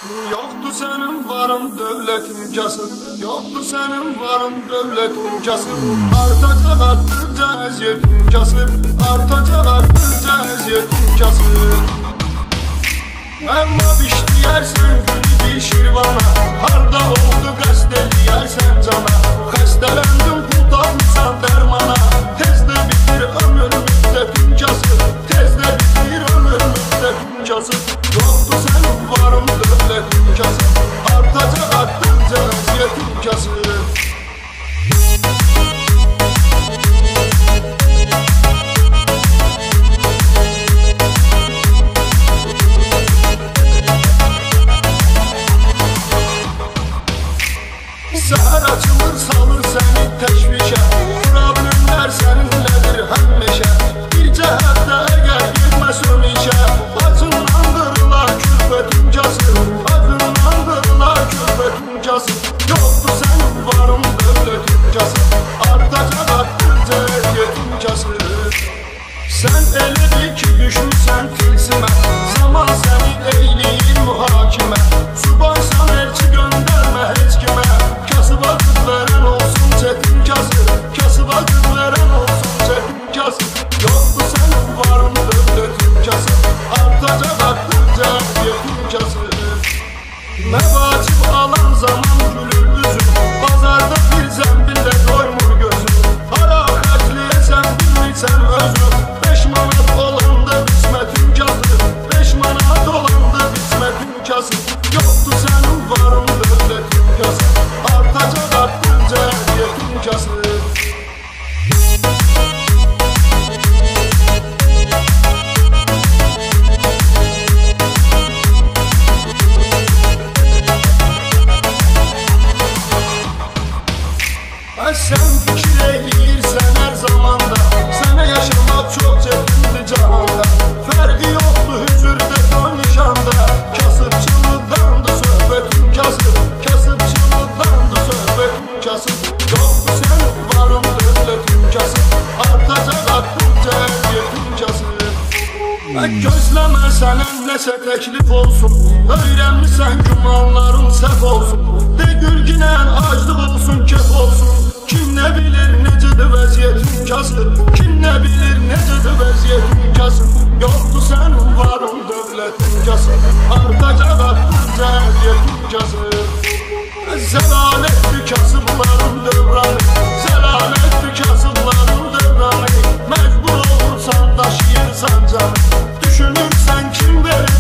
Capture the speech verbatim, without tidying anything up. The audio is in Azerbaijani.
Yoktu senin varın devletin kasın, yoktu senin varın devletin kasın. Artacak arttıkça eziyetin kasın, artacak arttıkça eziyetin kasın. Ama pişti yersen gülü dişir bana, harda oldu qəsd yersen cana. Xəstələndim pul tapmışsan dərmana, tezdə bitir ömür müddətin kasın, tezdə bitir ömür müddətin kasın. Yoktu senin varın devletin kasın, artacak arttıkça eziyetin kasın. Səhər açılır salır səni təşvişə, problemlər səninlədir həmişə. Bir cəhətdə əgər getməsin işə, acınlandırırlar külfətin kasın, acınlandırırlar külfətin kasın. Yoktu sənin varın devletin kasın, artacaq arttıqca əziyetin kasın. Sən elə bil ki düşmüsən tilsimə, zaman səni eyləyir mühakimə. Subaysan elçi göndərmə heç kimə, kasıba qız verən olsun çetin kasır, kasıba qız verən olsun çetin kasır. Yoktu sənin varın devletin kasır, artacaq arttıqca əziyetin kasır. Nə vacib alan zaman gülür üzüm, bazarda bir zəmbillə doymur gözüm. Hara xərcləyəsən bilmirsən özüm, beş manat olanda qismətin kasır, beş manat olanda qismətin kasır. Yoktu sənin varın devletin kasır, artacaq arttıqca əziyetin kasır. Sən fikir eyləyirsən hər zamanda, sənə yaşamaq çox çətindir cahanda. Fərqi yoxdur hüzürdə toy nişanda, kasıbçılıqdandır söhbətin kasıb, kasıbçılıqdandır söhbətin kasıb. Yoktu sənin varın devletin kasıb, artacaq artdıqca əziyetin kasıb. Gözləmə sənə nəsə təklif olsun, öyrənmirsən gümanların səhv olsun. De gülginən aclıq olsun, kef olsun. Kim ne bilir necədir vəziyyətin kasır, kim ne bilir necədir vəziyyətin kasır. Yoktu sənin varın devletin kasır, artacaq artdıqca əziyetin kasır. Zəlalətdir kasıbların dövranı, zəlalətdir kasıbların dövranı. Məcbur olursan daşıyırsan canı, düşünürsən kim verir